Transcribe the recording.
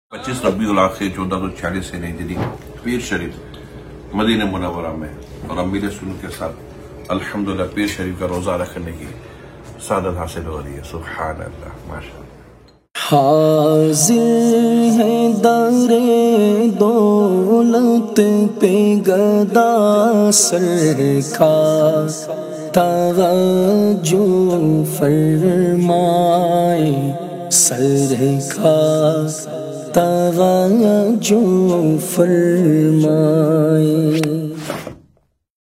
25 रबीउल आखिर 1446 से नई दिल्ली पीर शरीफ मदीना मुनव्वरा में और अमीर सुन्नत के साथ अल्हम्दुलिल्लाह पीर शरीफ का रोज़ा रखने की सादत हासिल हो रही है। सुभान अल्लाह, माशाअल्लाह। हाज़िर है दरे दौलत पे गदा सरकार, तवज्जो फरमाए सरकार, तवज्जो फरमाए।